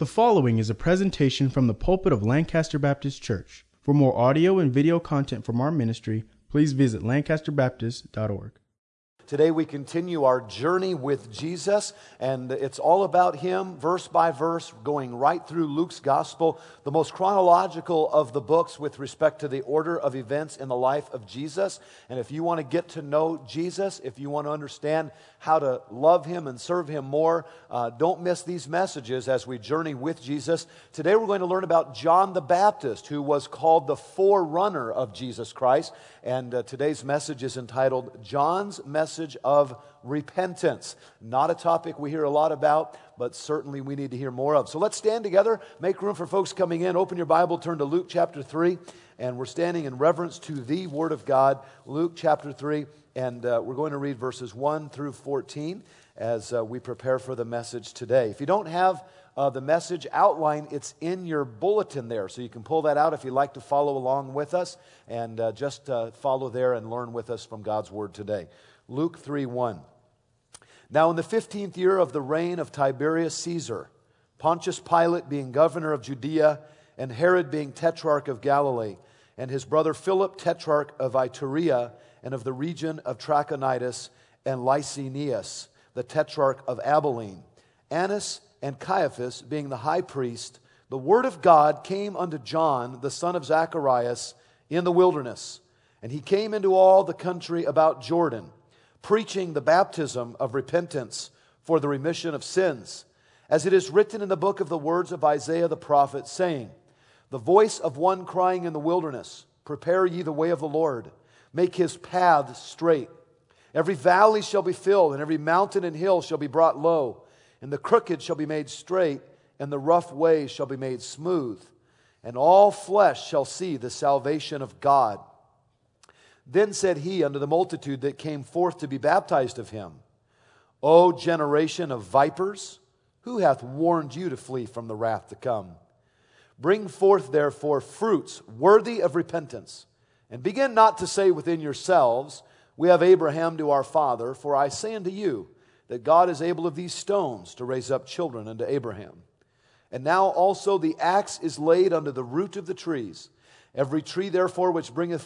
The following is a presentation from the pulpit of Lancaster Baptist Church. For more audio and video content from our ministry, please visit lancasterbaptist.org. Today we continue our journey with Jesus, and it's all about Him, verse by verse, going right through Luke's Gospel, the most chronological of the books with respect to the order of events in the life of Jesus. And if you want to get to know Jesus, if you want to understand how to love Him and serve Him more, don't miss these messages as we journey with Jesus. Today we're going to learn about John the Baptist, who was called the forerunner of Jesus Christ. And today's message is entitled, John's Message of Repentance. Not a topic we hear a lot about, but certainly we need to hear more of. So let's stand together, make room for folks coming in. Open your Bible, turn to Luke chapter 3, and we're standing in reverence to the Word of God. Luke chapter 3, and we're going to read verses 1 through 14 as we prepare for the message today. If you don't have the message outline, it's in your bulletin there, so you can pull that out if you'd like to follow along with us, and just follow there and learn with us from God's Word today. Luke 3:1. Now in the 15th year of the reign of Tiberius Caesar, Pontius Pilate being governor of Judea, and Herod being tetrarch of Galilee, and his brother Philip tetrarch of Iturea, and of the region of Trachonitis, and Lysanias, the tetrarch of Abilene, Annas and Caiaphas being the high priest, the word of God came unto John, the son of Zacharias, in the wilderness. And he came into all the country about Jordan, preaching the baptism of repentance for the remission of sins, as it is written in the book of the words of Isaiah the prophet, saying, the voice of one crying in the wilderness, prepare ye the way of the Lord, make his paths straight. Every valley shall be filled, and every mountain and hill shall be brought low, and the crooked shall be made straight, and the rough way shall be made smooth, and all flesh shall see the salvation of God. Then said he unto the multitude that came forth to be baptized of him, O generation of vipers, who hath warned you to flee from the wrath to come? Bring forth therefore fruits worthy of repentance, and begin not to say within yourselves, we have Abraham to our father, for I say unto you, that God is able of these stones to raise up children unto Abraham. And now also the axe is laid unto the root of the trees. Every tree, therefore, which bringeth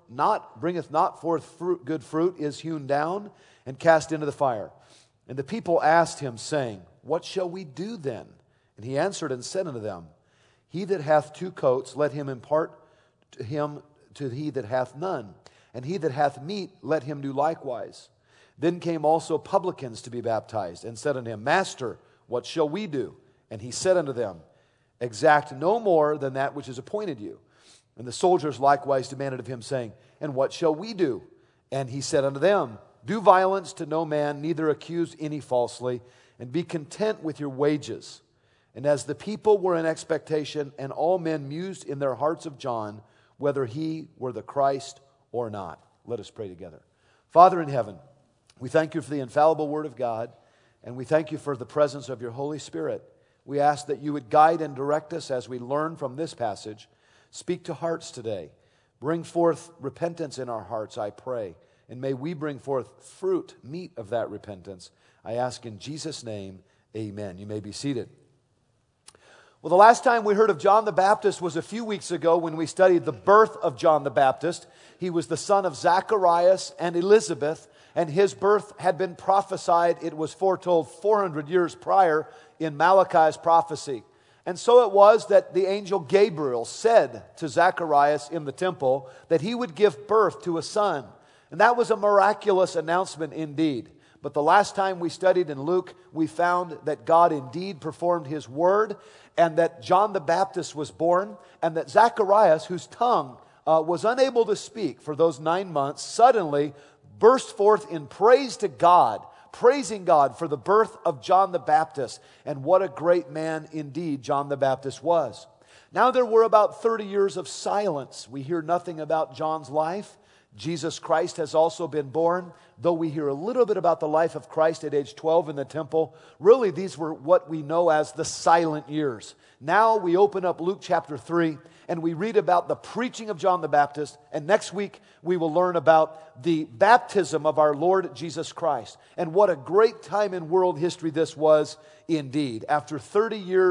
not forth good fruit is hewn down and cast into the fire. And the people asked him, saying, what shall we do then? And he answered and said unto them, he that hath two coats, let him impart to him to he that hath none. And he that hath meat, let him do likewise. Then came also publicans to be baptized, and said unto him, Master, what shall we do? And he said unto them, exact no more than that which is appointed you. And the soldiers likewise demanded of him, saying, and what shall we do? And he said unto them, do violence to no man, neither accuse any falsely, and be content with your wages. And as the people were in expectation, and all men mused in their hearts of John, whether he were the Christ or not. Let us pray together. Father in heaven, we thank you for the infallible Word of God, and we thank you for the presence of your Holy Spirit. We ask that you would guide and direct us as we learn from this passage. Speak to hearts today. Bring forth repentance in our hearts, I pray. And may we bring forth fruit, meat of that repentance. I ask in Jesus' name, amen. You may be seated. Well, the last time we heard of John the Baptist was a few weeks ago when we studied the birth of John the Baptist. He was the son of Zacharias and Elizabeth, and his birth had been prophesied. It was foretold 400 years prior in Malachi's prophecy. And so it was that the angel Gabriel said to Zacharias in the temple that he would give birth to a son. And that was a miraculous announcement indeed. But the last time we studied in Luke, we found that God indeed performed His word, and that John the Baptist was born, and that Zacharias, whose tongue was unable to speak for those 9 months, suddenly burst forth in praise to God, praising God for the birth of John the Baptist. And what a great man indeed John the Baptist was. Now there were about 30 years of silence. We hear nothing about John's life. Jesus Christ has also been born, though we hear a little bit about the life of Christ at age 12 in the temple. Really, these were what we know as the silent years. Now we open up Luke chapter 3, and we read about the preaching of John the Baptist, and next week we will learn about the baptism of our Lord Jesus Christ. And what a great time in world history this was indeed. After 30 years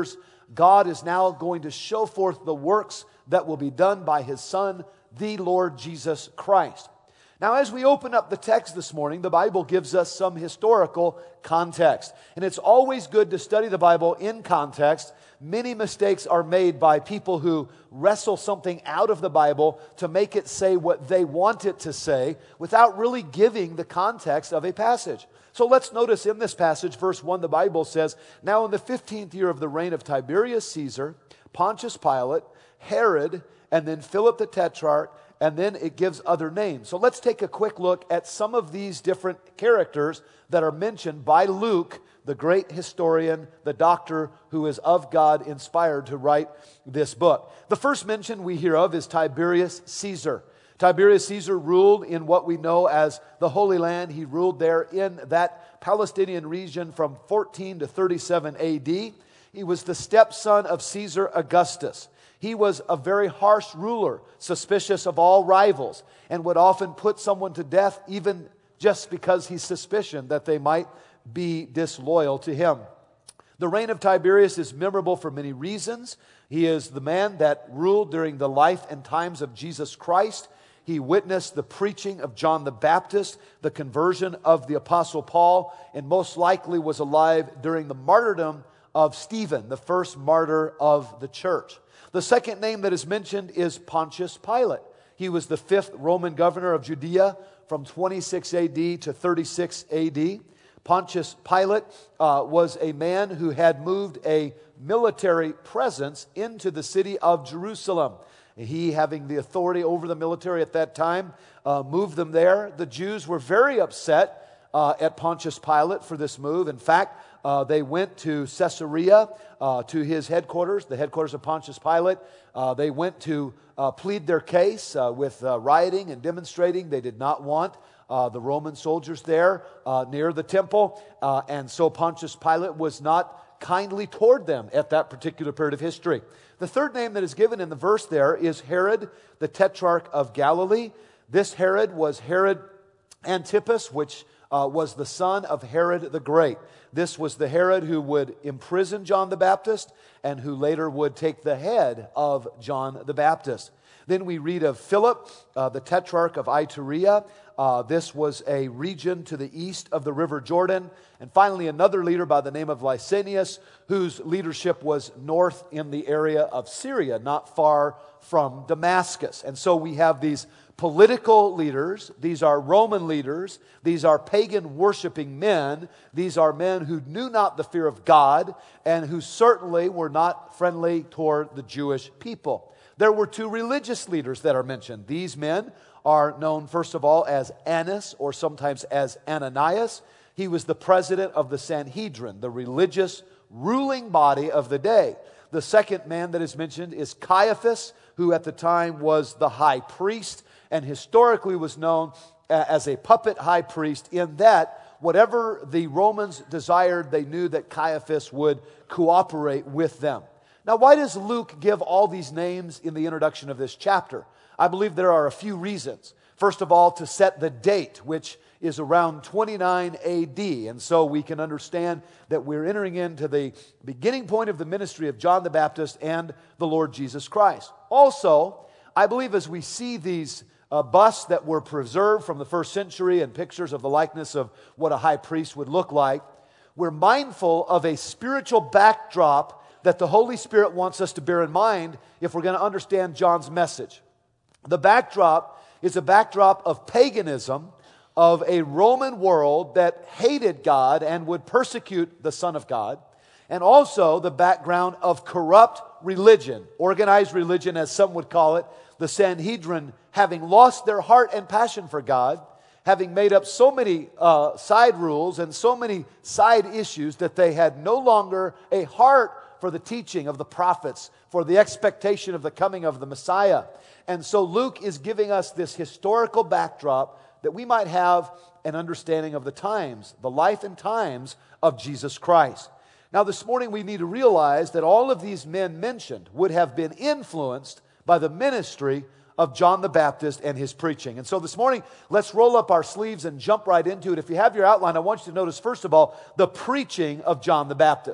God is now going to show forth the works that will be done by His Son, the Lord Jesus Christ. Now, as we open up the text this morning, the Bible gives us some historical context. And it's always good to study the Bible in context. Many mistakes are made by people who wrestle something out of the Bible to make it say what they want it to say without really giving the context of a passage. So let's notice in this passage, verse 1, the Bible says, "Now in the 15th year of the reign of Tiberius Caesar, Pontius Pilate, Herod, and then Philip the Tetrarch," and then it gives other names. So let's take a quick look at some of these different characters that are mentioned by Luke, the great historian, the doctor who is of God inspired to write this book. The first mention we hear of is Tiberius Caesar. Tiberius Caesar ruled in what we know as the Holy Land. He ruled there in that Palestinian region from 14 to 37 AD. He was the stepson of Caesar Augustus. He was a very harsh ruler, suspicious of all rivals, and would often put someone to death even just because he's suspicion that they might be disloyal to him. The reign of Tiberius is memorable for many reasons. He is the man that ruled during the life and times of Jesus Christ. He witnessed the preaching of John the Baptist, the conversion of the Apostle Paul, and most likely was alive during the martyrdom of Stephen, the first martyr of the church. The second name that is mentioned is Pontius Pilate. He was the 5th Roman governor of Judea from 26 AD to 36 AD. Pontius Pilate was a man who had moved a military presence into the city of Jerusalem. He, having the authority over the military at that time, moved them there. The Jews were very upset at Pontius Pilate for this move. In fact, they went to Caesarea, to his headquarters, the headquarters of Pontius Pilate. They went to plead their case with rioting and demonstrating. They did not want the Roman soldiers there near the temple. And so Pontius Pilate was not kindly toward them at that particular period of history. The third name that is given in the verse there is Herod, the Tetrarch of Galilee. This Herod was Herod Antipas, which was the son of Herod the Great. This was the Herod who would imprison John the Baptist and who later would take the head of John the Baptist. Then we read of Philip, the Tetrarch of Iturea. This was a region to the east of the river Jordan. And finally, another leader by the name of Lysanias, whose leadership was north in the area of Syria, not far from Damascus. And so we have these political leaders. These are Roman leaders. These are pagan worshiping men. These are men who knew not the fear of God and who certainly were not friendly toward the Jewish people. There were two religious leaders that are mentioned. These men are known, first of all, as Annas, or sometimes as Ananias. He was the president of the Sanhedrin, the religious ruling body of the day. The second man that is mentioned is Caiaphas, who at the time was the high priest and historically was known as a puppet high priest, in that whatever the Romans desired, they knew that Caiaphas would cooperate with them. Now, why does Luke give all these names in the introduction of this chapter? I believe there are a few reasons. First of all, to set the date, which is around 29 AD. And so we can understand that we're entering into the beginning point of the ministry of John the Baptist and the Lord Jesus Christ. Also, I believe as we see these busts that were preserved from the first century and pictures of the likeness of what a high priest would look like, we're mindful of a spiritual backdrop that the Holy Spirit wants us to bear in mind if we're going to understand John's message. The backdrop is a backdrop of paganism, of a Roman world that hated God and would persecute the Son of God, and also the background of corrupt religion, organized religion as some would call it, the Sanhedrin having lost their heart and passion for God, having made up so many side rules and so many side issues that they had no longer a heart for the teaching of the prophets, for the expectation of the coming of the Messiah. And so Luke is giving us this historical backdrop that we might have an understanding of the times, the life and times of Jesus Christ. Now this morning we need to realize that all of these men mentioned would have been influenced by the ministry of John the Baptist and his preaching. And so this morning, let's roll up our sleeves and jump right into it. If you have your outline, I want you to notice, first of all, the preaching of John the Baptist.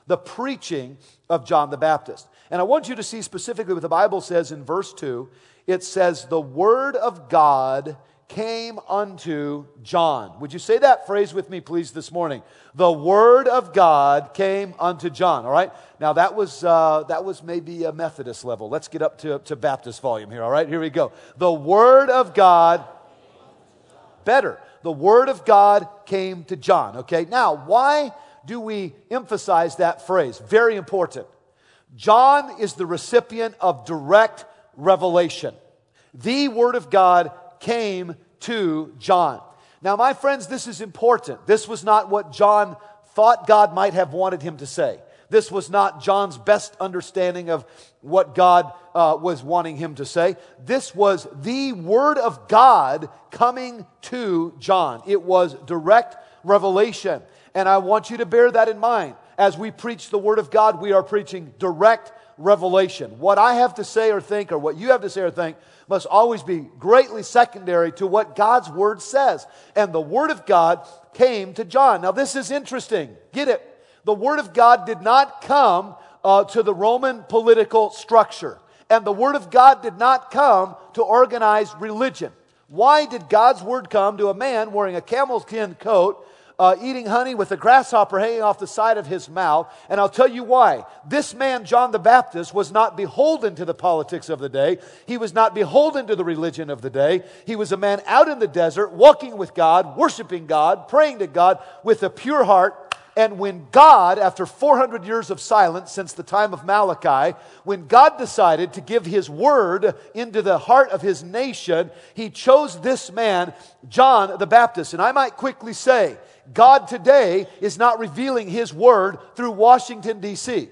the preaching of John the Baptist. And I want you to see specifically what the Bible says in verse 2. It says, the word of God came unto John. Would you say that phrase with me, please, this morning? The word of God came unto John. All right? Now, that was maybe a Methodist level. Let's get up to Baptist volume here. All right? Here we go. The word of God, better. The word of God came to John. Okay? Now, why do we emphasize that phrase? Very important. John is the recipient of direct revelation. The word of God came to John. Now, my friends, this is important. This was not what John thought God might have wanted him to say. This was not John's best understanding of what God was wanting him to say. This was the word of God coming to John. It was direct revelation. And I want you to bear that in mind. As we preach the word of God, we are preaching direct revelation. What I have to say or think, or what you have to say or think, must always be greatly secondary to what God's word says. And the word of God came to John. Now, this is interesting. Get it? The word of God did not come to the Roman political structure. And the word of God did not come to organize religion. Why did God's word come to a man wearing a camel skin coat, eating honey with a grasshopper hanging off the side of his mouth? And I'll tell you why. This man, John the Baptist, was not beholden to the politics of the day. He was not beholden to the religion of the day. He was a man out in the desert, walking with God, worshiping God, praying to God with a pure heart. And when God, after 400 years of silence since the time of Malachi, when God decided to give His word into the heart of His nation, He chose this man, John the Baptist. And I might quickly say, God today is not revealing His word through Washington, D.C.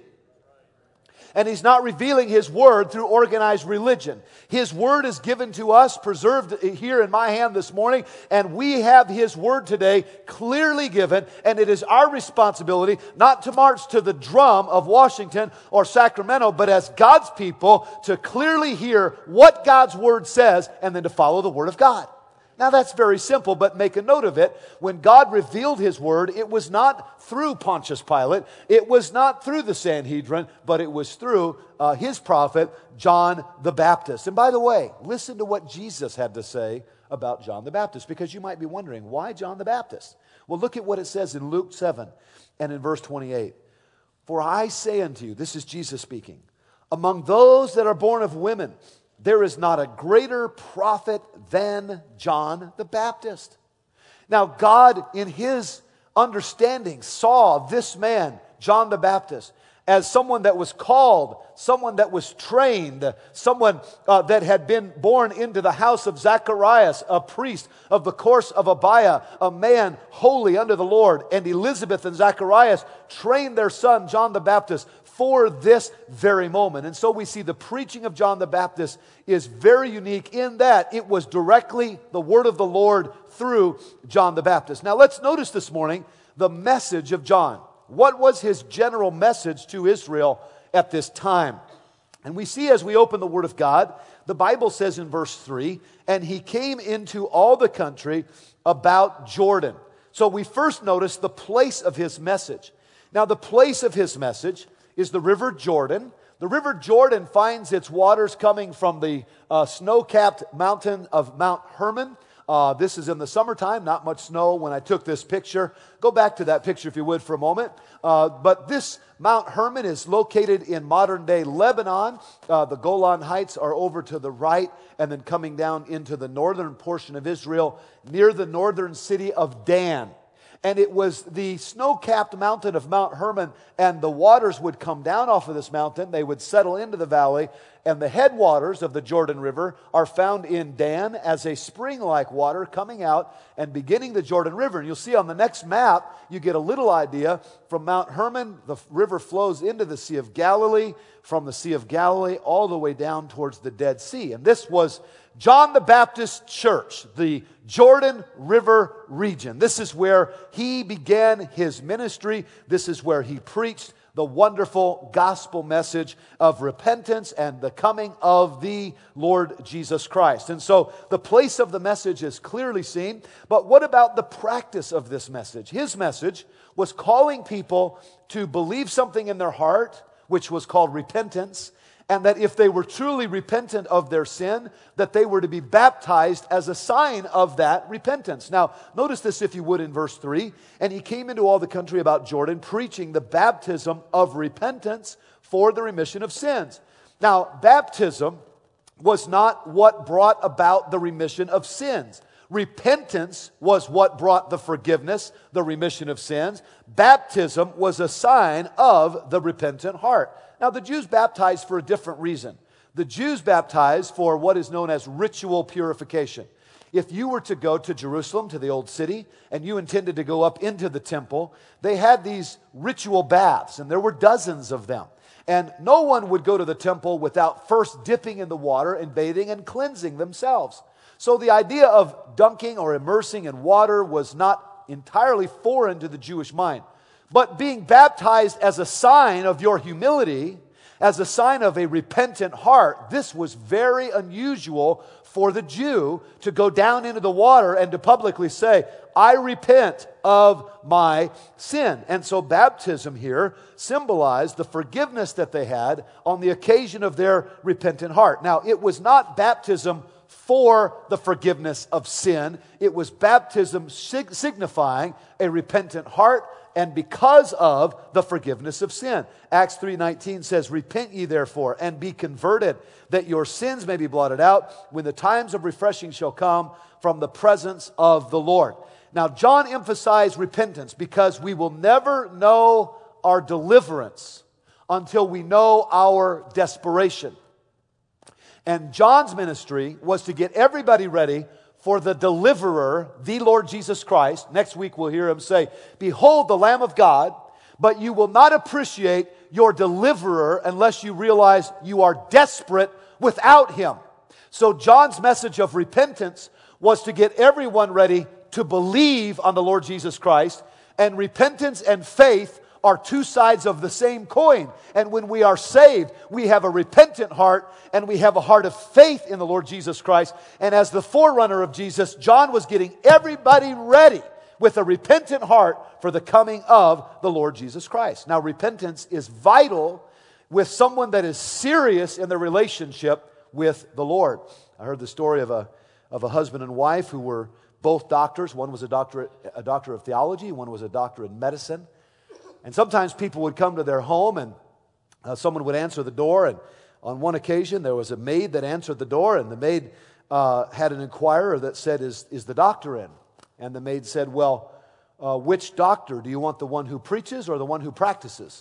And He's not revealing His word through organized religion. His word is given to us, preserved here in my hand this morning, and we have His word today clearly given, and it is our responsibility not to march to the drum of Washington or Sacramento, but as God's people to clearly hear what God's word says and then to follow the word of God. Now that's very simple, but make a note of it. When God revealed His word, it was not through Pontius Pilate, it was not through the Sanhedrin, but it was through His prophet, John the Baptist. And by the way, listen to what Jesus had to say about John the Baptist, because you might be wondering, why John the Baptist? Well, look at what it says in Luke 7 and in verse 28. For I say unto you, this is Jesus speaking, among those that are born of women, there is not a greater prophet than John the Baptist. Now, God, in His understanding, saw this man, John the Baptist, as someone that was called, someone that was trained, someone that had been born into the house of Zacharias, a priest of the course of Abiah, a man holy unto the Lord. And Elizabeth and Zacharias trained their son, John the Baptist, for this very moment. And so we see the preaching of John the Baptist is very unique in that it was directly the word of the Lord through John the Baptist. Now let's notice this morning the message of John. What was his general message to Israel at this time? And we see as we open the Word of God, the Bible says in verse 3, and he came into all the country about Jordan. So we first notice the place of his message. Now the place of his message is the River Jordan. The River Jordan finds its waters coming from the snow-capped mountain of Mount Hermon. This is in the summertime, not much snow when I took this picture. Go back to that picture if you would for a moment. But this Mount Hermon is located in modern-day Lebanon. The Golan Heights are over to the right and then coming down into the northern portion of Israel near the northern city of Dan. And it was the snow-capped mountain of Mount Hermon, and the waters would come down off of this mountain. They would settle into the valley, and the headwaters of the Jordan River are found in Dan as a spring-like water coming out and beginning the Jordan River. And you'll see on the next map, you get a little idea. From Mount Hermon, the river flows into the Sea of Galilee, from the Sea of Galilee all the way down towards the Dead Sea. And this was John the Baptist Church, the Jordan River region. This is where he began his ministry. This is where he preached the wonderful gospel message of repentance and the coming of the Lord Jesus Christ. And so the place of the message is clearly seen, but what about the practice of this message? His message was calling people to believe something in their heart, which was called repentance, and that if they were truly repentant of their sin, that they were to be baptized as a sign of that repentance. Now, notice this if you would in verse 3. And he came into all the country about Jordan, preaching the baptism of repentance for the remission of sins. Now, baptism was not what brought about the remission of sins. Repentance was what brought the forgiveness, the remission of sins. Baptism was a sign of the repentant heart. Now, the Jews baptized for a different reason. The Jews baptized for what is known as ritual purification. If you were to go to Jerusalem, to the old city, and you intended to go up into the temple, they had these ritual baths, and there were dozens of them. And no one would go to the temple without first dipping in the water and bathing and cleansing themselves. So the idea of dunking or immersing in water was not entirely foreign to the Jewish mind. But being baptized as a sign of your humility, as a sign of a repentant heart, this was very unusual for the Jew to go down into the water and to publicly say, I repent of my sin. And so baptism here symbolized the forgiveness that they had on the occasion of their repentant heart. Now, it was not baptism for the forgiveness of sin. It was baptism signifying a repentant heart and because of the forgiveness of sin. Acts 3:19 says, Repent ye therefore, and be converted, that your sins may be blotted out, when the times of refreshing shall come from the presence of the Lord. Now, John emphasized repentance because we will never know our deliverance until we know our desperation. And John's ministry was to get everybody ready for the deliverer, the Lord Jesus Christ. Next week we'll hear him say, Behold the Lamb of God, but you will not appreciate your deliverer unless you realize you are desperate without him. So John's message of repentance was to get everyone ready to believe on the Lord Jesus Christ. And repentance and faith are two sides of the same coin. And when we are saved, we have a repentant heart and we have a heart of faith in the Lord Jesus Christ. And as the forerunner of Jesus, John was getting everybody ready with a repentant heart for the coming of the Lord Jesus Christ. Now, repentance is vital with someone that is serious in their relationship with the Lord. I heard the story of a husband and wife who were both doctors. One was a doctor of theology, one was a doctor in medicine. And sometimes people would come to their home and someone would answer the door. And on one occasion, there was a maid that answered the door. And the maid had an inquirer that said, is the doctor in? And the maid said, well, which doctor? Do you want the one who preaches or the one who practices?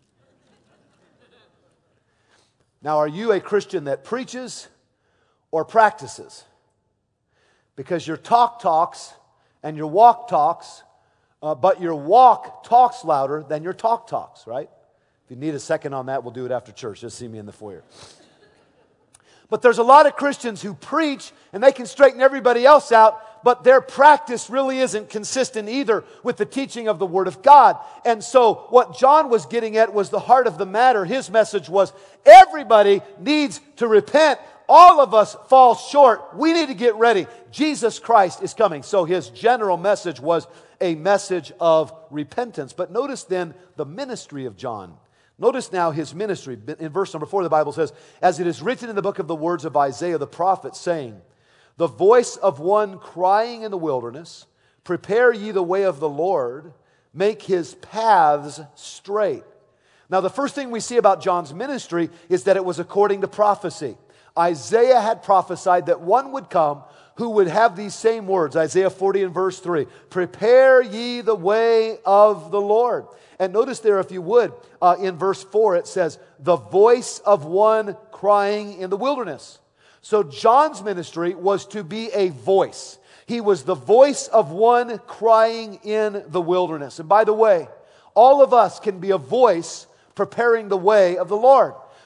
Now, are you a Christian that preaches or practices? Because your talk talks and your walk talks, but your walk talks louder than your talk talks, right? If you need a second on that, we'll do it after church. Just see me in the foyer. But there's a lot of Christians who preach and they can straighten everybody else out, but their practice really isn't consistent either with the teaching of the Word of God. And so what John was getting at was the heart of the matter. His message was everybody needs to repent. All of us fall short. We need to get ready. Jesus Christ is coming. So his general message was a message of repentance. But notice then the ministry of John. Notice now his ministry. In verse number 4, the Bible says, as it is written in the book of the words of Isaiah the prophet, saying, the voice of one crying in the wilderness, prepare ye the way of the Lord, make his paths straight. Now the first thing we see about John's ministry is that it was according to prophecy. Isaiah had prophesied that one would come who would have these same words. Isaiah 40 and verse 3. Prepare ye the way of the Lord. And notice there, if you would, in verse 4 it says, the voice of one crying in the wilderness. So John's ministry was to be a voice. He was the voice of one crying in the wilderness. And by the way, all of us can be a voice preparing the way of the Lord.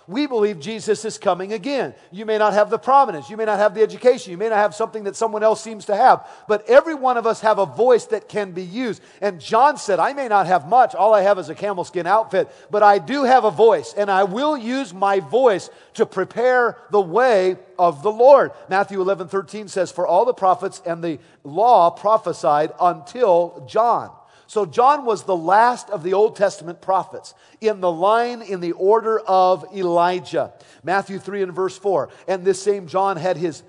We believe Jesus is coming again. You may not have the prominence. You may not have the education. You may not have something that someone else seems to have. But every one of us have a voice that can be used. And John said, I may not have much. All I have is a camel skin outfit. But I do have a voice. And I will use my voice to prepare the way of the Lord. Matthew 11:13 says, for all the prophets and the law prophesied until John. So John was the last of the Old Testament prophets in the line, in the order of Elijah. Matthew 3 and verse 4. And this same John had his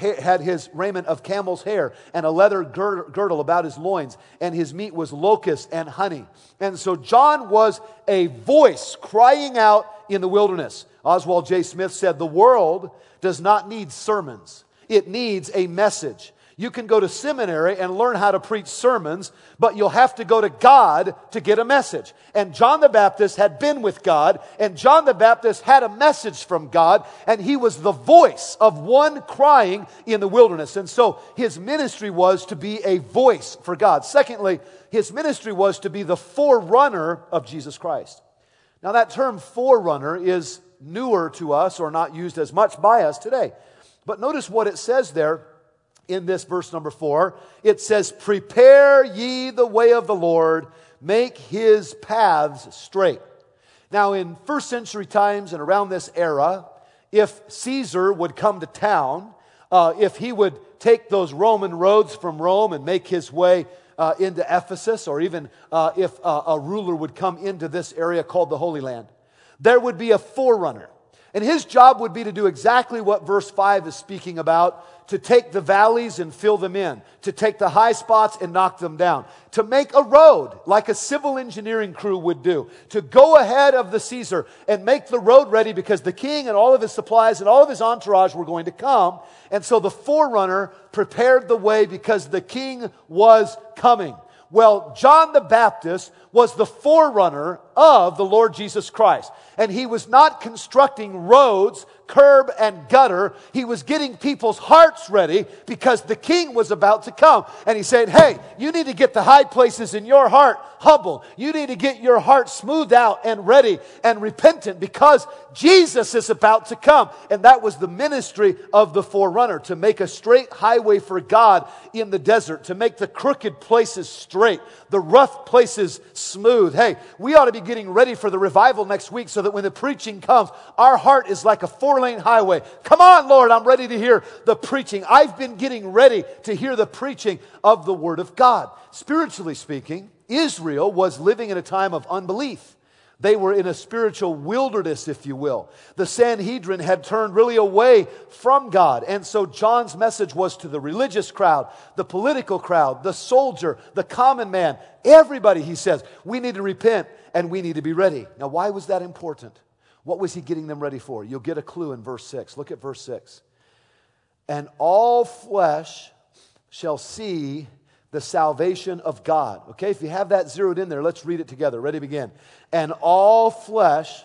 raiment of camel's hair and a leather girdle about his loins, and his meat was locusts and honey. And so John was a voice crying out in the wilderness. Oswald J. Smith said, the world does not need sermons. It needs a message. You can go to seminary and learn how to preach sermons, but you'll have to go to God to get a message. And John the Baptist had been with God, and John the Baptist had a message from God, and he was the voice of one crying in the wilderness. And so his ministry was to be a voice for God. Secondly, his ministry was to be the forerunner of Jesus Christ. Now that term forerunner is newer to us, or not used as much by us today. But notice what it says there. In this verse number 4, it says, prepare ye the way of the Lord, make his paths straight. Now in first century times and around this era, if Caesar would come to town, if he would take those Roman roads from Rome and make his way into Ephesus, or even if a ruler would come into this area called the Holy Land, there would be a forerunner. And his job would be to do exactly what verse 5 is speaking about, to take the valleys and fill them in, to take the high spots and knock them down, to make a road like a civil engineering crew would do, to go ahead of the Caesar and make the road ready because the king and all of his supplies and all of his entourage were going to come. And so the forerunner prepared the way because the king was coming. Well, John the Baptist was the forerunner of the Lord Jesus Christ. And he was not constructing roads, curb and gutter. He was getting people's hearts ready because the king was about to come. And he said, hey, you need to get the high places in your heart humble. You need to get your heart smoothed out and ready and repentant because Jesus is about to come. And that was the ministry of the forerunner, to make a straight highway for God in the desert, to make the crooked places straight, the rough places smooth. Hey, we ought to be getting ready for the revival next week so that when the preaching comes, our heart is like a 4-lane highway. Come on, Lord, I'm ready to hear the preaching. I've been getting ready to hear the preaching of the Word of God. Spiritually speaking, Israel was living in a time of unbelief. They were in a spiritual wilderness, if you will. The Sanhedrin had turned really away from God. And so John's message was to the religious crowd, the political crowd, the soldier, the common man. Everybody, he says, we need to repent and we need to be ready. Now, why was that important? What was he getting them ready for? You'll get a clue in verse 6. Look at verse 6. And all flesh shall see the salvation of God. Okay, if you have that zeroed in there, let's read it together. Ready, begin. And all flesh.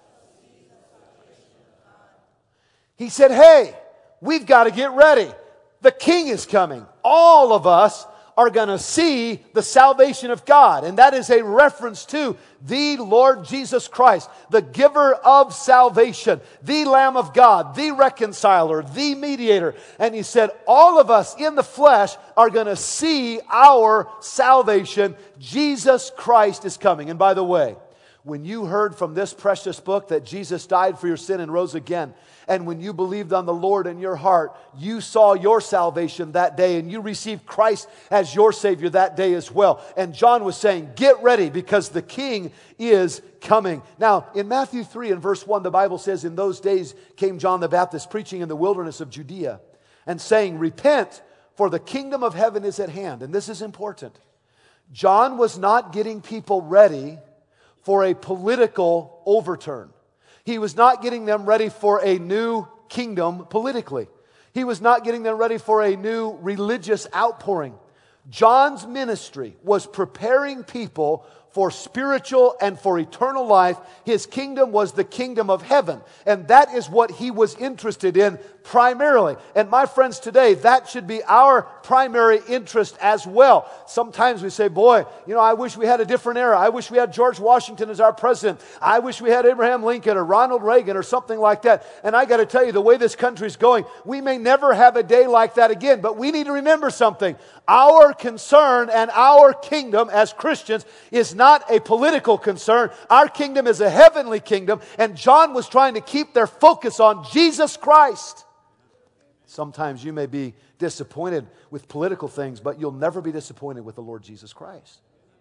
He said, hey, we've got to get ready. The King is coming. All of us are going to see the salvation of God. And that is a reference to the Lord Jesus Christ, the giver of salvation, the Lamb of God, the reconciler, the mediator. And he said, all of us in the flesh are going to see our salvation. Jesus Christ is coming. And by the way, when you heard from this precious book that Jesus died for your sin and rose again, and when you believed on the Lord in your heart, you saw your salvation that day, and you received Christ as your Savior that day as well. And John was saying, get ready because the King is coming. Now, in Matthew 3 and verse 1, the Bible says, in those days came John the Baptist preaching in the wilderness of Judea and saying, repent, for the kingdom of heaven is at hand. And this is important. John was not getting people ready for a political overturn. He was not getting them ready for a new kingdom politically. He was not getting them ready for a new religious outpouring. John's ministry was preparing people for spiritual and for eternal life. His kingdom was the kingdom of heaven. And that is what he was interested in primarily. And my friends, today, that should be our primary interest as well. Sometimes we say, boy, I wish we had a different era. I wish we had George Washington as our president. I wish we had Abraham Lincoln or Ronald Reagan or something like that. And I got to tell you, the way this country's going, we may never have a day like that again. But we need to remember something. Our concern and our kingdom as Christians is not a political concern. Our kingdom is a heavenly kingdom. And John was trying to keep their focus on Jesus Christ. Sometimes you may be disappointed with political things, but you'll never be disappointed with the Lord Jesus Christ.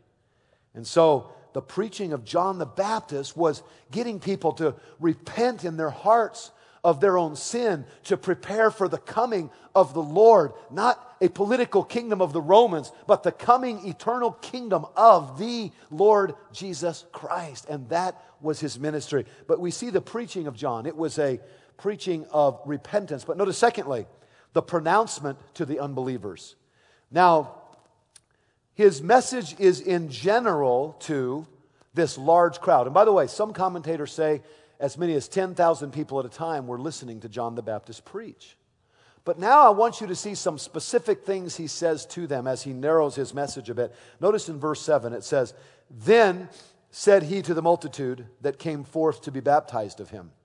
And so the preaching of John the Baptist was getting people to repent in their hearts of their own sin, to prepare for the coming of the Lord. Not a political kingdom of the Romans, but the coming eternal kingdom of the Lord Jesus Christ. And that was his ministry. But we see the preaching of John. It was a preaching of repentance. But notice, secondly, the pronouncement to the unbelievers. Now, his message is in general to this large crowd. And by the way, some commentators say as many as 10,000 people at a time were listening to John the Baptist preach. But now I want you to see some specific things he says to them as he narrows his message a bit. Notice in verse 7 it says, "Then said he to the multitude that came forth to be baptized of him,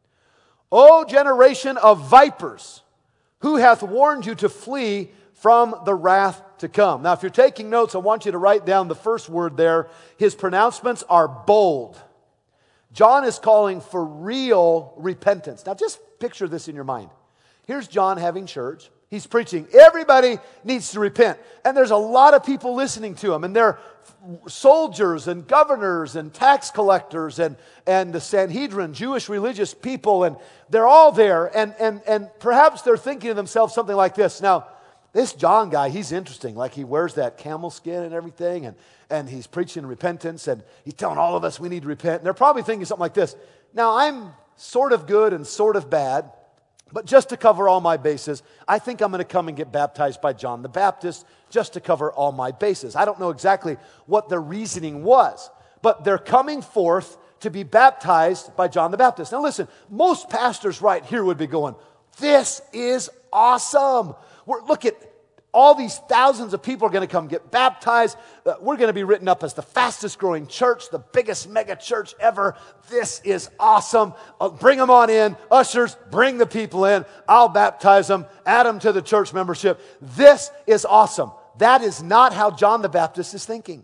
O generation of vipers, who hath warned you to flee from the wrath to come?" Now, if you're taking notes, I want you to write down the first word there. His pronouncements are bold. John is calling for real repentance. Now, just picture this in your mind. Here's John having church. He's preaching. Everybody needs to repent. And there's a lot of people listening to him. And they're soldiers and governors and tax collectors and the Sanhedrin, Jewish religious people. And they're all there. And perhaps they're thinking to themselves something like this. Now, this John guy, he's interesting. Like, he wears that camel skin and everything. And he's preaching repentance. And he's telling all of us we need to repent. And they're probably thinking something like this. Now, I'm sort of good and sort of bad. But just to cover all my bases, I think I'm going to come and get baptized by John the Baptist just to cover all my bases. I don't know exactly what their reasoning was, but they're coming forth to be baptized by John the Baptist. Now listen, most pastors right here would be going, this is awesome. Look at all these thousands of people are going to come get baptized. We're going to be written up as the fastest growing church, the biggest mega church ever. This is awesome. Bring them on in. Ushers, bring the people in. I'll baptize them. Add them to the church membership. This is awesome. That is not how John the Baptist is thinking.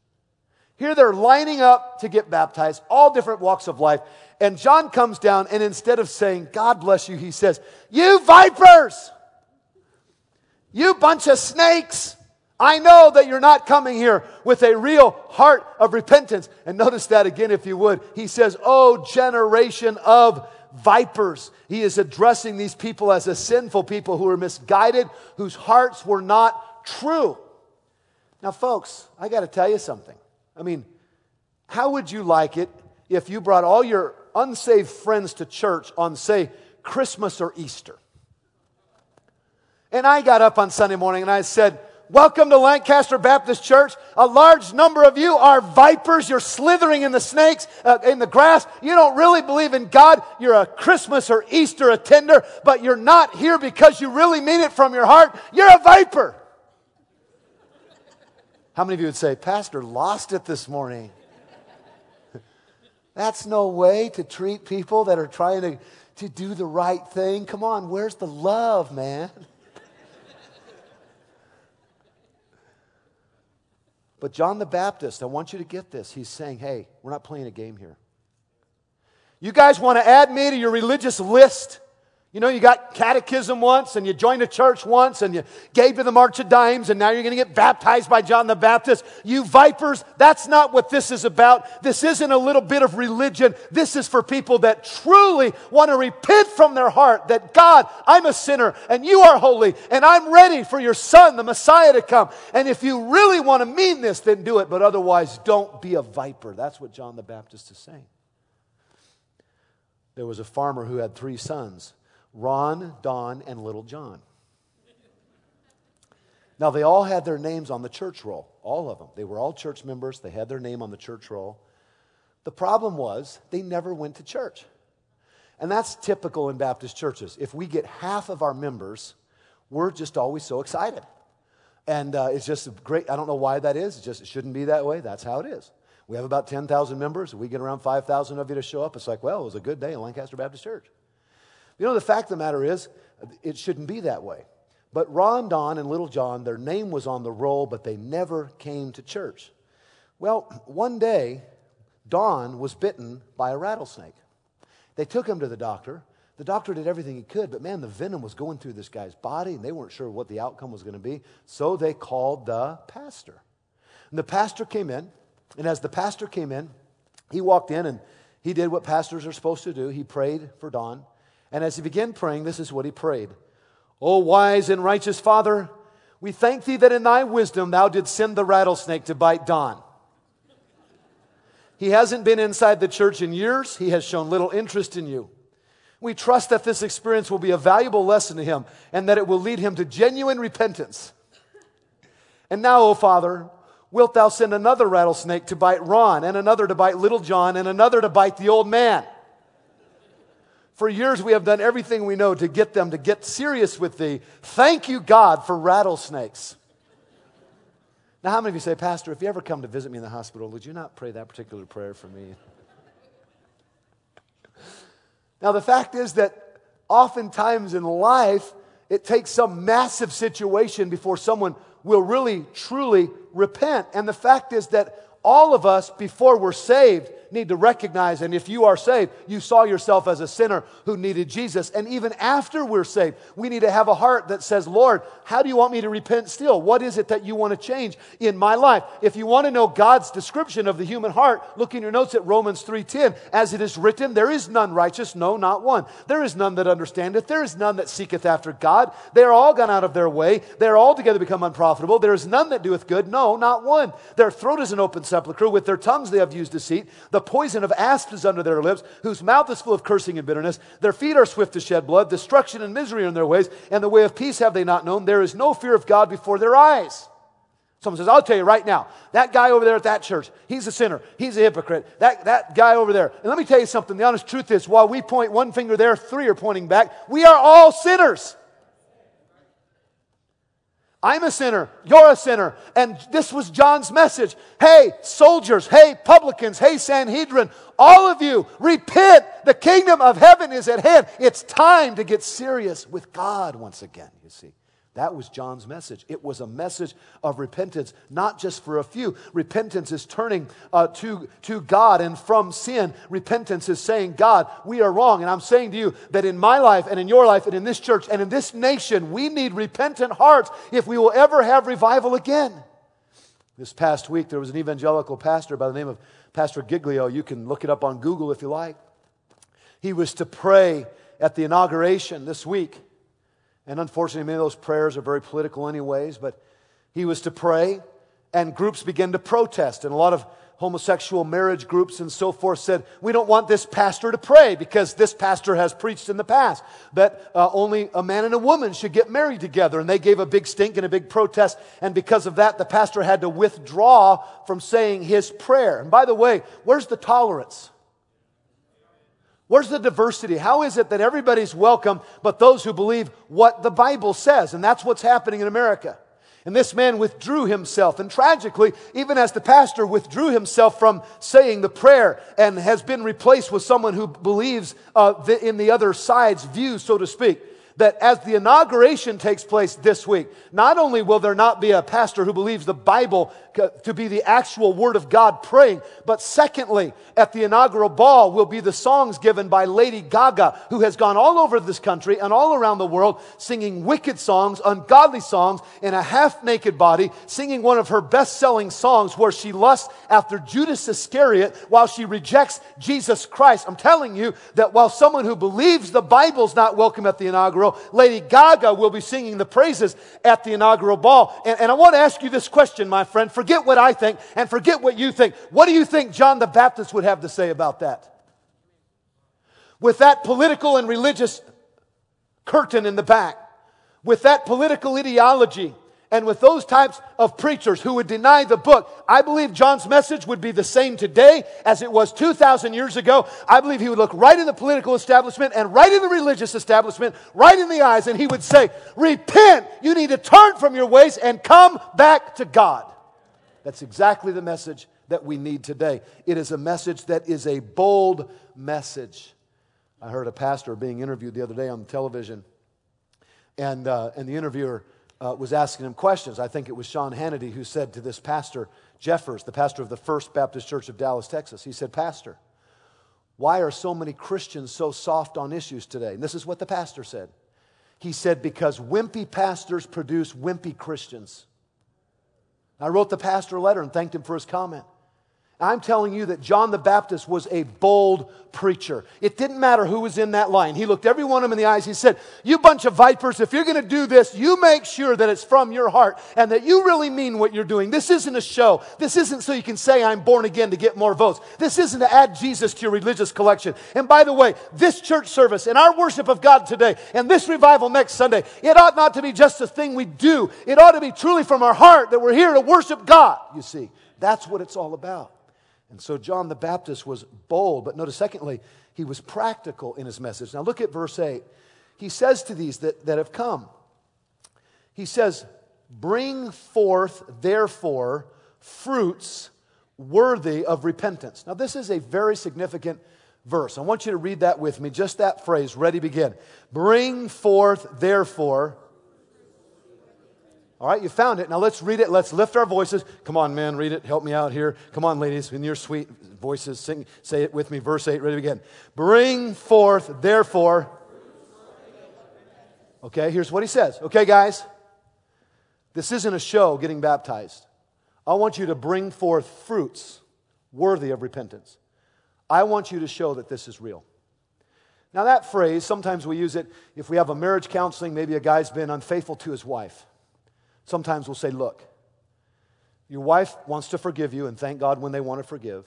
Here they're lining up to get baptized, all different walks of life. And John comes down, and instead of saying, God bless you, he says, you vipers! You bunch of snakes, I know that you're not coming here with a real heart of repentance. And notice that again, if you would. He says, oh, generation of vipers. He is addressing these people as a sinful people who are misguided, whose hearts were not true. Now, folks, I got to tell you something. I mean, how would you like it if you brought all your unsaved friends to church on, say, Christmas or Easter? And I got up on Sunday morning and I said, welcome to Lancaster Baptist Church. A large number of you are vipers. You're slithering in the snakes, in the grass. You don't really believe in God. You're a Christmas or Easter attender, but you're not here because you really mean it from your heart. You're a viper. How many of you would say, Pastor lost it this morning? That's no way to treat people that are trying to do the right thing. Come on, where's the love, man? But John the Baptist, I want you to get this. He's saying, hey, we're not playing a game here. You guys want to add me to your religious list? You know, you got catechism once, and you joined a church once, and you gave to the March of Dimes, and now you're going to get baptized by John the Baptist. You vipers, that's not what this is about. This isn't a little bit of religion. This is for people that truly want to repent from their heart that, God, I'm a sinner, and you are holy, and I'm ready for your Son, the Messiah, to come. And if you really want to mean this, then do it, but otherwise, don't be a viper. That's what John the Baptist is saying. There was a farmer who had 3 sons. Ron, Don, and Little John. Now, they all had their names on the church roll, all of them. They were all church members. They had their name on the church roll. The problem was they never went to church. And that's typical in Baptist churches. If we get half of our members, we're just always so excited. And it's just great. I don't know why that is. It shouldn't be that way. That's how it is. We have about 10,000 members. We get around 5,000 of you to show up. It's like, well, it was a good day in Lancaster Baptist Church. You know, the fact of the matter is, it shouldn't be that way. But Ron, Don, and Little John, their name was on the roll, but they never came to church. Well, one day, Don was bitten by a rattlesnake. They took him to the doctor. The doctor did everything he could, but man, the venom was going through this guy's body, and they weren't sure what the outcome was going to be. So they called the pastor. And the pastor came in, and as the pastor came in, he walked in, and he did what pastors are supposed to do. He prayed for Don. And as he began praying, this is what he prayed. O wise and righteous Father, we thank thee that in thy wisdom thou didst send the rattlesnake to bite Don. He hasn't been inside the church in years. He has shown little interest in you. We trust that this experience will be a valuable lesson to him and that it will lead him to genuine repentance. And now, O Father, wilt thou send another rattlesnake to bite Ron, and another to bite Little John, and another to bite the old man? For years we have done everything we know to get them to get serious with thee. Thank you, God, for rattlesnakes. Now, how many of you say, Pastor, if you ever come to visit me in the hospital, would you not pray that particular prayer for me? Now, the fact is that oftentimes in life, it takes some massive situation before someone will really, truly repent. And the fact is that all of us, before we're saved, need to recognize, and if you are saved, you saw yourself as a sinner who needed Jesus. And even after we're saved, we need to have a heart that says, Lord, how do you want me to repent still? What is it that you want to change in my life? If you want to know God's description of the human heart, look in your notes at Romans 3:10. As it is written, there is none righteous, no, not one. There is none that understandeth. There is none that seeketh after God. They are all gone out of their way. They are all together become unprofitable. There is none that doeth good, no, not one. Their throat is an open sepulchre. With their tongues they have used deceit. The poison of asps is under their lips, whose mouth is full of cursing and bitterness. Their feet are swift to shed blood. Destruction and misery are in their ways, and the way of peace have they not known. There is no fear of God before their eyes. Someone says, I'll tell you right now, that guy over there at that church, he's a sinner. He's a hypocrite. That guy over there. And let me tell you something. The honest truth is, while we point one finger there, three are pointing back. We are all sinners. I'm a sinner. You're a sinner. And this was John's message. Hey, soldiers. Hey, publicans. Hey, Sanhedrin. All of you, repent. The kingdom of heaven is at hand. It's time to get serious with God once again, you see. That was John's message. It was a message of repentance, not just for a few. Repentance is turning to God, and from sin, repentance is saying, God, we are wrong. And I'm saying to you that in my life and in your life and in this church and in this nation, we need repentant hearts if we will ever have revival again. This past week, there was an evangelical pastor by the name of Pastor Giglio. You can look it up on Google if you like. He was to pray at the inauguration this week. And unfortunately, many of those prayers are very political anyways, but he was to pray, and groups began to protest. And a lot of homosexual marriage groups and so forth said, we don't want this pastor to pray because this pastor has preached in the past that only a man and a woman should get married together. And they gave a big stink and a big protest. And because of that, the pastor had to withdraw from saying his prayer. And by the way, where's the tolerance? Where's the diversity? How is it that everybody's welcome but those who believe what the Bible says? And that's what's happening in America. And this man withdrew himself. And tragically, even as the pastor withdrew himself from saying the prayer and has been replaced with someone who believes in the other side's view, so to speak, that as the inauguration takes place this week, not only will there not be a pastor who believes the Bible to be the actual Word of God praying, but secondly, at the inaugural ball will be the songs given by Lady Gaga, who has gone all over this country and all around the world singing wicked songs, ungodly songs, in a half-naked body, singing one of her best-selling songs where she lusts after Judas Iscariot while she rejects Jesus Christ. I'm telling you that while someone who believes the Bible's not welcome at the inaugural, Lady Gaga will be singing the praises at the inaugural ball. And I want to ask you this question, my friend. Forget what I think and forget what you think. What do you think John the Baptist would have to say about that? With that political and religious curtain in the back, with that political ideology and with those types of preachers who would deny the book, I believe John's message would be the same today as it was 2,000 years ago. I believe he would look right in the political establishment and right in the religious establishment, right in the eyes, and he would say, repent, you need to turn from your ways and come back to God. That's exactly the message that we need today. It is a message that is a bold message. I heard a pastor being interviewed the other day on television, and the interviewer was asking him questions. I think it was Sean Hannity who said to this pastor, Jeffers, the pastor of the First Baptist Church of Dallas, Texas, he said, Pastor, why are so many Christians so soft on issues today? And this is what the pastor said. He said, because wimpy pastors produce wimpy Christians. I wrote the pastor a letter and thanked him for his comment. I'm telling you that John the Baptist was a bold preacher. It didn't matter who was in that line. He looked every one of them in the eyes. He said, you bunch of vipers, if you're going to do this, you make sure that it's from your heart and that you really mean what you're doing. This isn't a show. This isn't so you can say I'm born again to get more votes. This isn't to add Jesus to your religious collection. And by the way, this church service and our worship of God today and this revival next Sunday, it ought not to be just a thing we do. It ought to be truly from our heart that we're here to worship God, you see. That's what it's all about. And so John the Baptist was bold, but notice secondly, he was practical in his message. Now look at verse 8. He says to these that have come, he says, bring forth therefore fruits worthy of repentance. Now this is a very significant verse. I want you to read that with me, just that phrase, ready, begin. Bring forth therefore. All right, you found it. Now let's read it. Let's lift our voices. Come on, man, read it. Help me out here. Come on, ladies, in your sweet voices, sing, say it with me. Verse 8, ready to begin. Bring forth, therefore. Okay, here's what he says. Okay, guys, this isn't a show getting baptized. I want you to bring forth fruits worthy of repentance. I want you to show that this is real. Now that phrase, sometimes we use it if we have a marriage counseling, maybe a guy's been unfaithful to his wife. Sometimes we'll say, look, your wife wants to forgive you, and thank God when they want to forgive.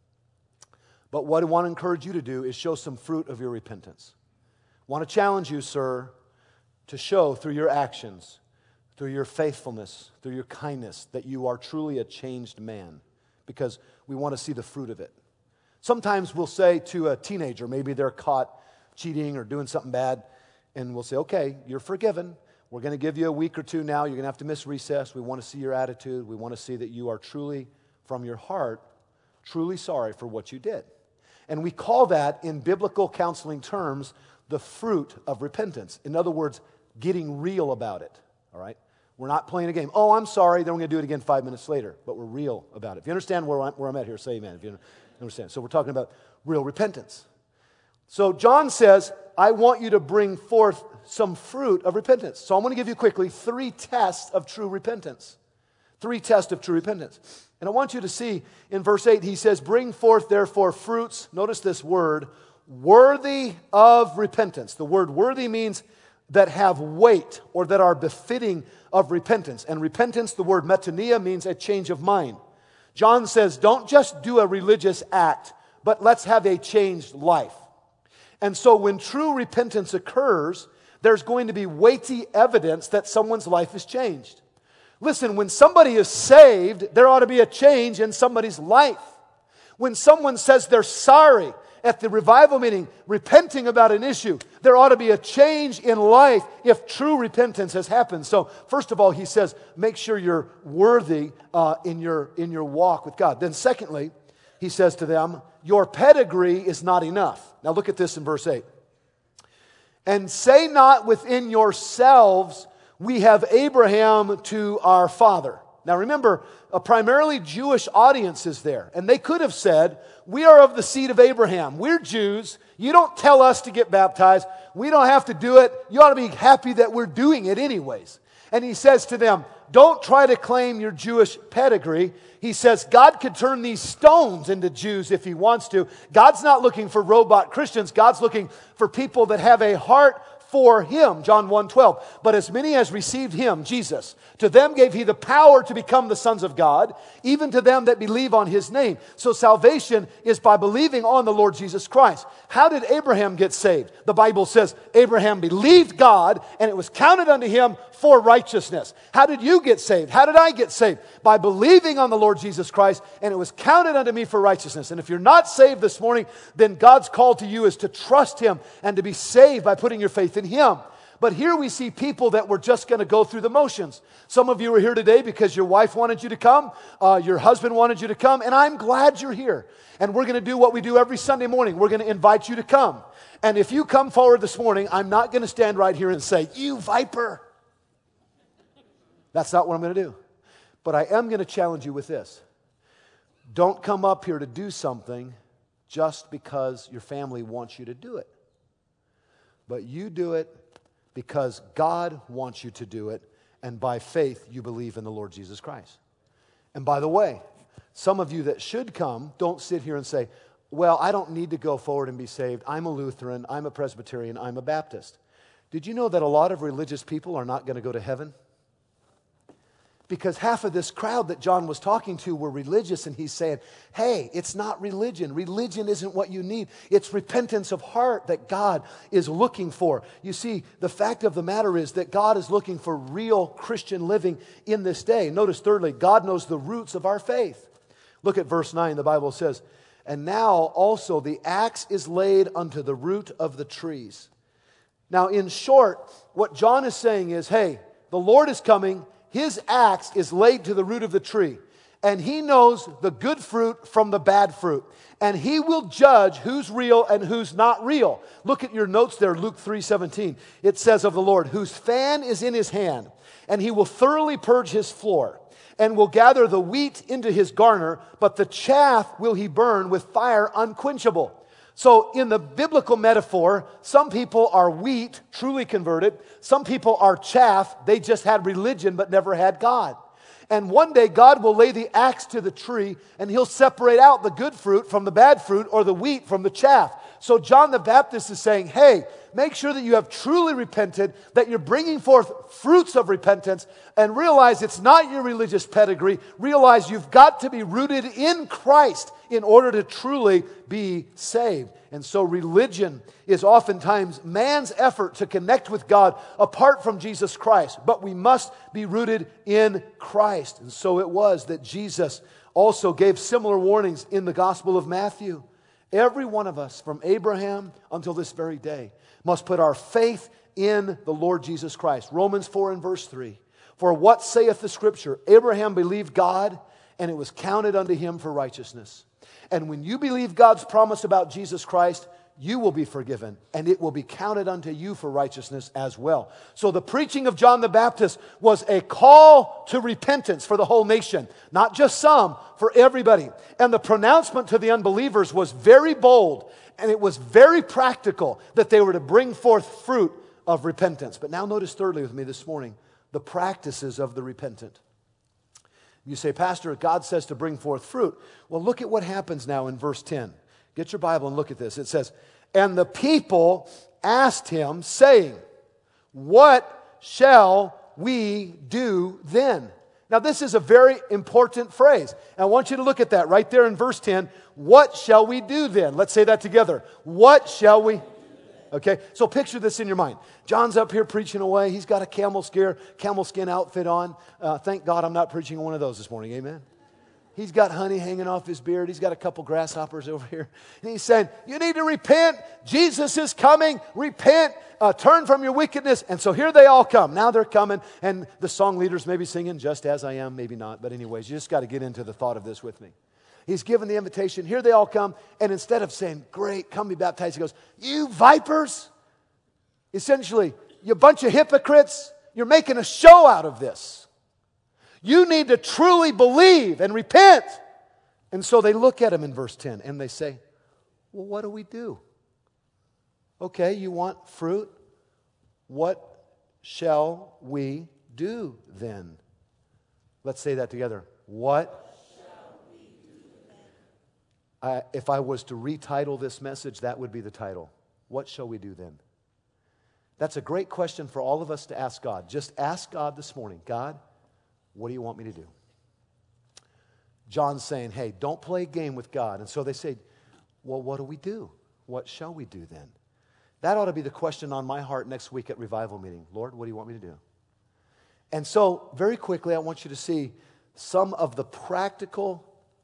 But what I want to encourage you to do is show some fruit of your repentance. I want to challenge you, sir, to show through your actions, through your faithfulness, through your kindness, that you are truly a changed man, because we want to see the fruit of it. Sometimes we'll say to a teenager, maybe they're caught cheating or doing something bad, and we'll say, okay, you're forgiven. We're going to give you a week or two now. You're going to have to miss recess. We want to see your attitude. We want to see that you are truly, from your heart, truly sorry for what you did. And we call that, in biblical counseling terms, the fruit of repentance. In other words, getting real about it. All right? We're not playing a game. Oh, I'm sorry. Then we're going to do it again 5 minutes later. But we're real about it. If you understand where I'm at here, say amen. If you understand. So we're talking about real repentance. So John says, I want you to bring forth some fruit of repentance. So I'm going to give you quickly 3 tests of true repentance. 3 tests of true repentance. And I want you to see in verse 8, he says, bring forth therefore fruits, notice this word, worthy of repentance. The word worthy means that have weight or that are befitting of repentance. And repentance, the word metanoia, means a change of mind. John says, don't just do a religious act, but let's have a changed life. And so when true repentance occurs, there's going to be weighty evidence that someone's life is changed. Listen, when somebody is saved, there ought to be a change in somebody's life. When someone says they're sorry at the revival meeting, repenting about an issue, there ought to be a change in life if true repentance has happened. So, first of all, he says, make sure you're worthy in your walk with God. Then secondly, he says to them, your pedigree is not enough. Now look at this in verse 8. And say not within yourselves, we have Abraham to our father. Now remember, a primarily Jewish audience is there. And they could have said, we are of the seed of Abraham. We're Jews. You don't tell us to get baptized. We don't have to do it. You ought to be happy that we're doing it anyways. And he says to them, don't try to claim your Jewish pedigree. He says God could turn these stones into Jews if he wants to. God's not looking for robot Christians. God's looking for people that have a heart for him, John 1:12. But as many as received him, Jesus, to them gave he the power to become the sons of God, even to them that believe on his name. So salvation is by believing on the Lord Jesus Christ. How did Abraham get saved? The Bible says Abraham believed God and it was counted unto him for righteousness. How did you get saved? How did I get saved? By believing on the Lord Jesus Christ, and it was counted unto me for righteousness. And if you're not saved this morning, then God's call to you is to trust him and to be saved by putting your faith in him. But here we see people that were just going to go through the motions. Some of you are here today because your wife wanted you to come, your husband wanted you to come, and I'm glad you're here. And we're going to do what we do every Sunday morning. We're going to invite you to come. And if you come forward this morning, I'm not going to stand right here and say, "You viper." That's not what I'm going to do. But I am going to challenge you with this. Don't come up here to do something just because your family wants you to do it. But you do it because God wants you to do it, and by faith you believe in the Lord Jesus Christ. And by the way, some of you that should come, don't sit here and say, "Well, I don't need to go forward and be saved. I'm a Lutheran, I'm a Presbyterian, I'm a Baptist." Did you know that a lot of religious people are not going to go to heaven? Because half of this crowd that John was talking to were religious, and he's saying, hey, it's not religion. Religion isn't what you need. It's repentance of heart that God is looking for. You see, the fact of the matter is that God is looking for real Christian living in this day. Notice thirdly, God knows the roots of our faith. Look at verse 9. The Bible says, "And now also the axe is laid unto the root of the trees." Now, in short, what John is saying is, hey, the Lord is coming. His axe is laid to the root of the tree. And he knows the good fruit from the bad fruit. And he will judge who's real and who's not real. Look at your notes there, Luke 3:17. It says of the Lord, "Whose fan is in his hand, and he will thoroughly purge his floor, and will gather the wheat into his garner, but the chaff will he burn with fire unquenchable." So in the biblical metaphor, some people are wheat, truly converted. Some people are chaff. They just had religion but never had God. And one day God will lay the axe to the tree and he'll separate out the good fruit from the bad fruit, or the wheat from the chaff. So John the Baptist is saying, hey, make sure that you have truly repented, that you're bringing forth fruits of repentance, and realize it's not your religious pedigree. Realize you've got to be rooted in Christ in order to truly be saved. And so religion is oftentimes man's effort to connect with God apart from Jesus Christ. But we must be rooted in Christ. And so it was that Jesus also gave similar warnings in the Gospel of Matthew. Every one of us, from Abraham until this very day, must put our faith in the Lord Jesus Christ. Romans 4 and verse 3. "For what saith the Scripture? Abraham believed God, and it was counted unto him for righteousness." And when you believe God's promise about Jesus Christ, you will be forgiven, and it will be counted unto you for righteousness as well. So the preaching of John the Baptist was a call to repentance for the whole nation, not just some, for everybody. And the pronouncement to the unbelievers was very bold, and it was very practical that they were to bring forth fruit of repentance. But now notice thirdly with me this morning, the practices of the repentant. You say, "Pastor, God says to bring forth fruit." Well, look at what happens now in verse 10. Get your Bible and look at this. It says, "And the people asked him, saying, What shall we do then?" Now, this is a very important phrase. And I want you to look at that right there in verse 10. What shall we do then? Let's say that together. What shall we? Okay, so picture this in your mind. John's up here preaching away. He's got a camel skin outfit on. Thank God I'm not preaching one of those this morning. Amen. He's got honey hanging off his beard. He's got a couple grasshoppers over here. And he's saying, you need to repent. Jesus is coming. Repent. Turn from your wickedness. And so here they all come. Now they're coming. And the song leaders may be singing, "Just As I Am," maybe not. But anyways, you just got to get into the thought of this with me. He's given the invitation. Here they all come. And instead of saying, "Great, come be baptized," he goes, "You vipers." Essentially, you bunch of hypocrites. You're making a show out of this. You need to truly believe and repent. And so they look at him in verse 10 and they say, "Well, what do we do?" Okay, you want fruit? What shall we do then? Let's say that together. What? If I was to retitle this message, that would be the title. What shall we do then? That's a great question for all of us to ask God. Just ask God this morning, God, what do you want me to do? John's saying, hey, don't play a game with God. And so they say, well, what do we do? What shall we do then? That ought to be the question on my heart next week at revival meeting. Lord, what do you want me to do? And so, very quickly, I want you to see some of the practical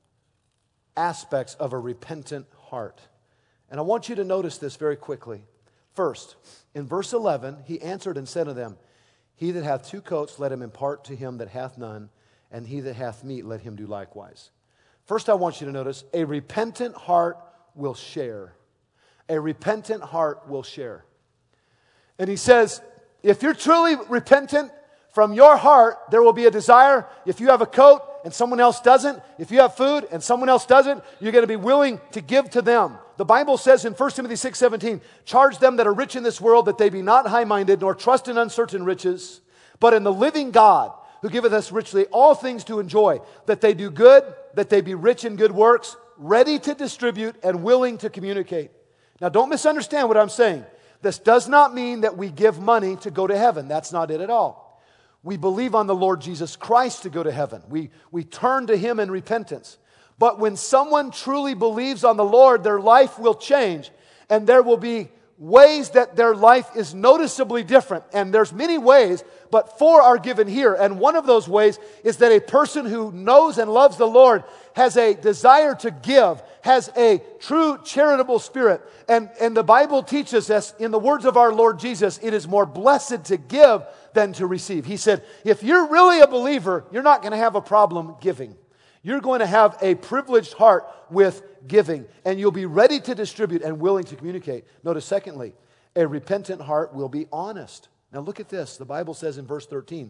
aspects of a repentant heart. And I want you to notice this very quickly. First, in verse 11, he answered and said to them, he that hath 2 coats, let him impart to him that hath none, and he that hath meat, let him do likewise. First, I want you to notice, a repentant heart will share. A repentant heart will share. And he says, if you're truly repentant, from your heart, there will be a desire. If you have a coat and someone else doesn't, if you have food and someone else doesn't, you're going to be willing to give to them. The Bible says in 1 Timothy 6:17, charge them that are rich in this world that they be not high-minded, nor trust in uncertain riches, but in the living God, who giveth us richly all things to enjoy, that they do good, that they be rich in good works, ready to distribute and willing to communicate. Now, don't misunderstand what I'm saying. This does not mean that we give money to go to heaven. That's not it at all. We believe on the Lord Jesus Christ to go to heaven. We turn to Him in repentance. But when someone truly believes on the Lord, their life will change. And there will be ways that their life is noticeably different. And there's many ways, but 4 are given here. And one of those ways is that a person who knows and loves the Lord has a desire to give, has a true charitable spirit. And the Bible teaches us, in the words of our Lord Jesus, it is more blessed to give than to receive. He said, if you're really a believer, you're not going to have a problem giving. You're going to have a privileged heart with giving, and you'll be ready to distribute and willing to communicate. Notice, secondly, a repentant heart will be honest. Now look at this. The Bible says in verse 13,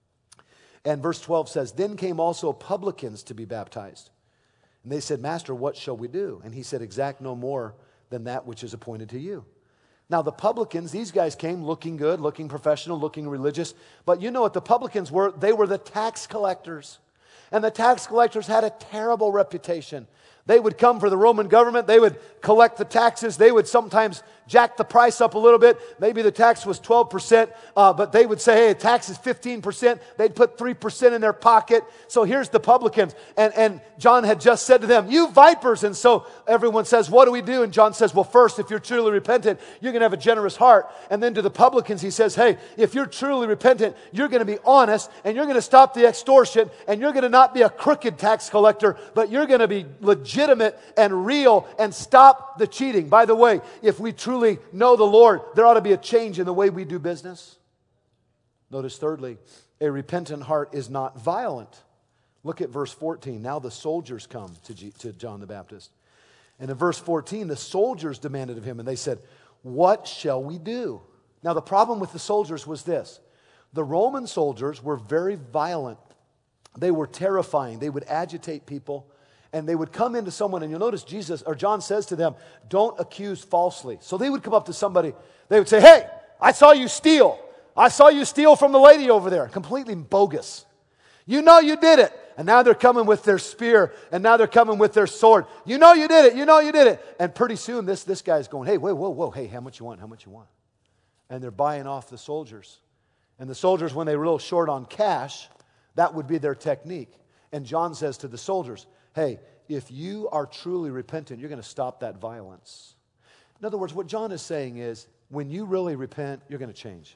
and verse 12 says, then came also publicans to be baptized. And they said, Master, what shall we do? And he said, exact no more than that which is appointed to you. Now the publicans, these guys came looking good, looking professional, looking religious. But you know what the publicans were? They were the tax collectors. And the tax collectors had a terrible reputation. They would come for the Roman government. They would collect the taxes. They would sometimes jack the price up a little bit. Maybe the tax was 12%, but they would say, hey, the tax is 15%. They'd put 3% in their pocket. So here's the publicans. And John had just said to them, you vipers. And so everyone says, what do we do? And John says, well, first, if you're truly repentant, you're going to have a generous heart. And then to the publicans, he says, hey, if you're truly repentant, you're going to be honest, and you're going to stop the extortion, and you're going to not be a crooked tax collector, but you're going to be legitimate and real and stop the cheating. By the way, if we truly know the Lord, there ought to be a change in the way we do business. Notice thirdly, a repentant heart is not violent. Look at verse 14. Now the soldiers come to John the Baptist. And in verse 14, the soldiers demanded of him, and they said, what shall we do? Now the problem with the soldiers was this. The Roman soldiers were very violent. They were terrifying. They would agitate people. And they would come into someone, and you'll notice John says to them, don't accuse falsely. So they would come up to somebody, they would say, hey, I saw you steal. I saw you steal from the lady over there. Completely bogus. You know you did it. And now they're coming with their spear, and now they're coming with their sword. You know you did it. You know you did it. And pretty soon this guy's going, hey, whoa, hey, how much you want? How much you want? And they're buying off the soldiers. And the soldiers, when they were real short on cash, that would be their technique. And John says to the soldiers, hey, if you are truly repentant, you're going to stop that violence. In other words, what John is saying is, when you really repent, you're going to change.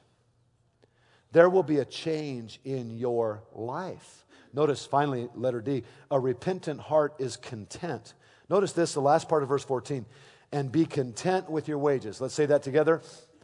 There will be a change in your life. Notice, finally, letter D, a repentant heart is content. Notice this, the last part of verse 14, and be content with your wages. Let's say that together.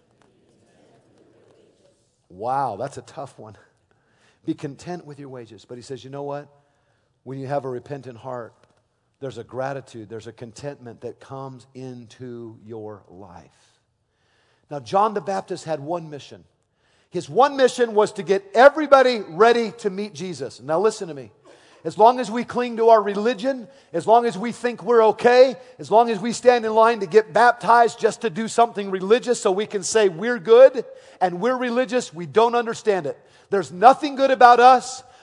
Wow, that's a tough one. Be content with your wages. But he says, you know what? When you have a repentant heart, there's a gratitude, there's a contentment that comes into your life. Now, John the Baptist had one mission. His one mission was to get everybody ready to meet Jesus. Now, listen to me. As long as we cling to our religion, as long as we think we're okay, as long as we stand in line to get baptized just to do something religious so we can say we're good and we're religious, we don't understand it. There's nothing good about us,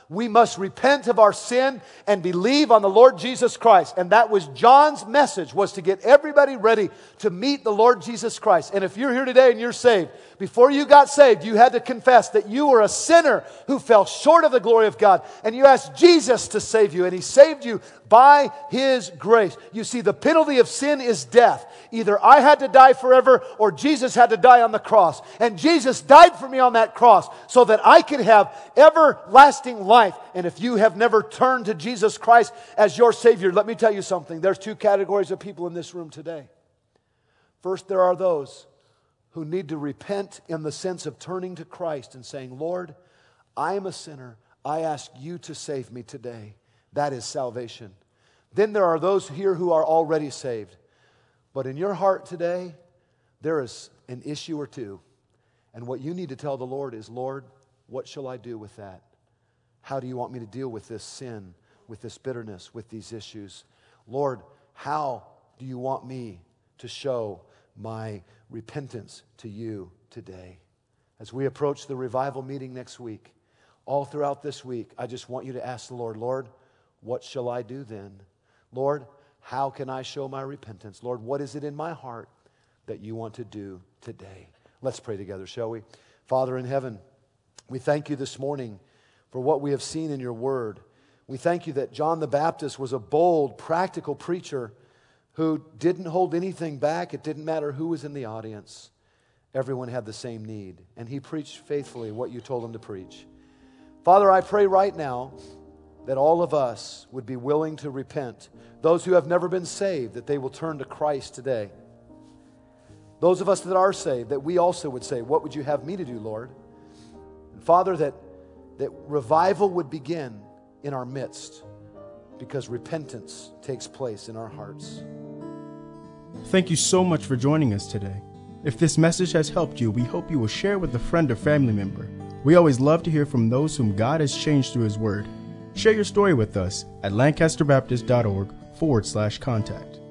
We must repent of our sin and believe on the Lord Jesus Christ. And that was John's message, was to get everybody ready to meet the Lord Jesus Christ. And if you're here today and you're saved, before you got saved, you had to confess that you were a sinner who fell short of the glory of God. And you asked Jesus to save you, and He saved you by His grace. You see, the penalty of sin is death. Either I had to die forever or Jesus had to die on the cross. And Jesus died for me on that cross so that I could have everlasting life. And if you have never turned to Jesus Christ as your Savior, let me tell you something. There's two categories of people in this room today. First, there are those who need to repent in the sense of turning to Christ and saying, Lord, I am a sinner. I ask you to save me today. That is salvation. Then there are those here who are already saved. But in your heart today, there is an issue or two. And what you need to tell the Lord is, Lord, what shall I do with that? How do you want me to deal with this sin, with this bitterness, with these issues? Lord, how do you want me to show my repentance to you today? As we approach the revival meeting next week, all throughout this week, I just want you to ask the Lord, Lord, what shall I do then? Lord, how can I show my repentance? Lord, what is it in my heart that you want to do today? Let's pray together, shall we? Father in heaven, we thank you this morning for what we have seen in your word. We thank you that John the Baptist was a bold, practical preacher who didn't hold anything back. It didn't matter who was in the audience. Everyone had the same need. And he preached faithfully what you told him to preach. Father, I pray right now that all of us would be willing to repent. Those who have never been saved, that they will turn to Christ today. Those of us that are saved, that we also would say, what would you have me to do, Lord? And Father, that revival would begin in our midst because repentance takes place in our hearts. Thank you so much for joining us today. If this message has helped you, we hope you will share with a friend or family member. We always love to hear from those whom God has changed through His Word. Share your story with us at lancasterbaptist.org/contact.